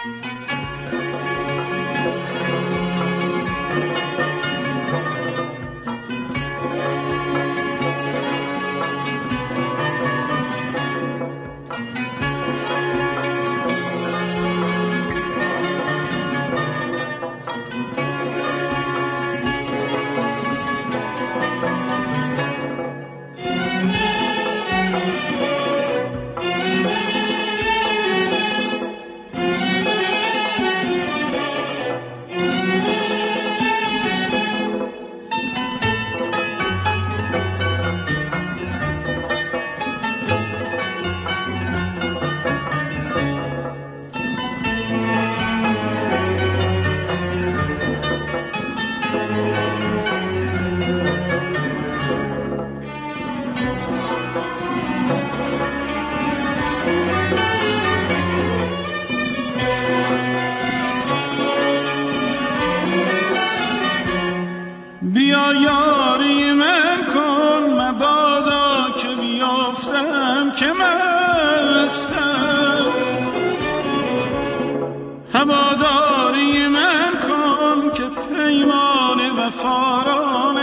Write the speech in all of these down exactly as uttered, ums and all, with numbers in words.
بیا یاری من کن مبادا که بیافتم که مستم، هواداری من کن که پیمان وفا را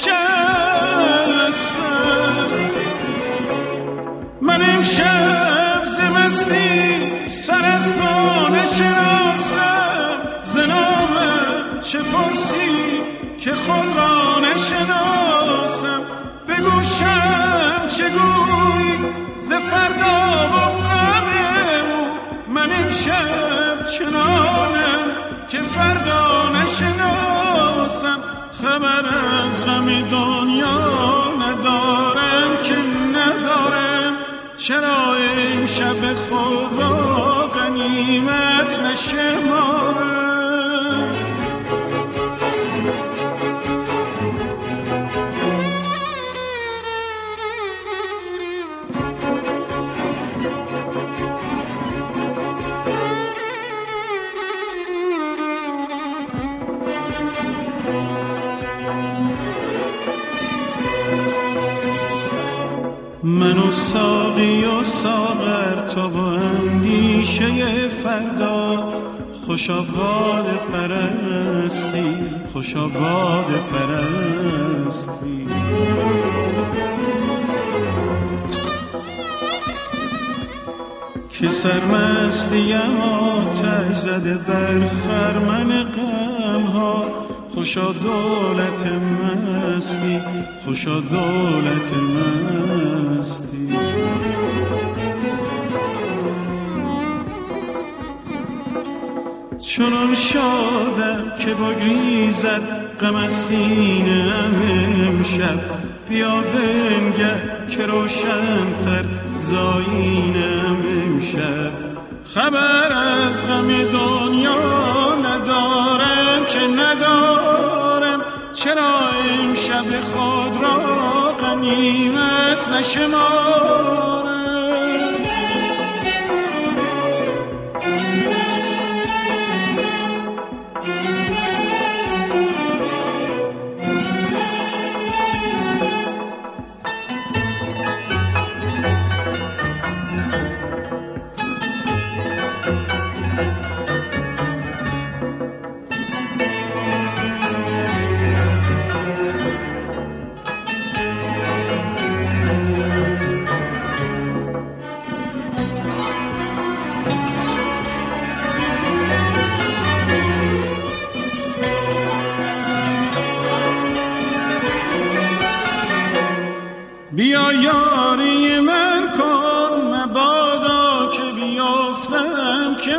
نشکستم. من امشب ز مستی سر از پا نشناسم، ز نامم چه پرسی که خود را نشناسم. به گوشم چه گویی ز فردا و غم او، من امشب چنانم که فردا نشناسم. خبر از غم دنیا ندارم که ندارم، چرا این شب خود را غنیمت نشمارم. من و ساقی و ساغر تو و اندیشه فردا، خوشا باد پرستی، خوشا باد پرستی. که سرمستیم آتش زده بر خرمن غمها، خوشا دولت مستی، خوشا دولت مستی. چنان شادم که بگریزد غم از سینه‌ام امشب، بیا بنگر که روشن‌تر زآیینه‌ام امشب. خبر از غم دنیا ندارم که ندارم، چرا امشب خود را غنیمت نشمارم. بیا یاری من کن مبادا که بیافتم که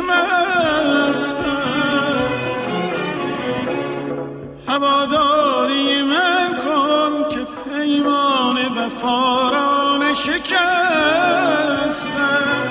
مستم، هواداری من کن که پیمان وفا را نشکستم.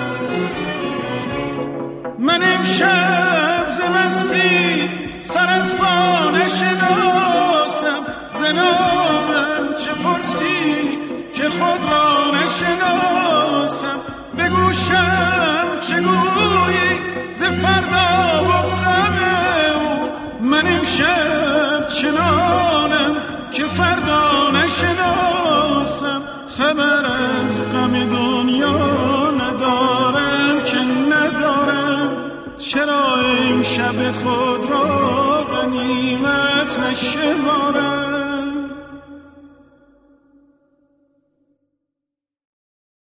من امشب ز مستی سر از پا نشناسم، ز نامم چه پرسی که خود را نشناسم. به گوشم چه گویی ز فردا و غم او، من امشب چنانم که فردا نشناسم. خبر از غم دنیا ندارم که ندارم، چرا امشب خود را غنیمت نشمارم؟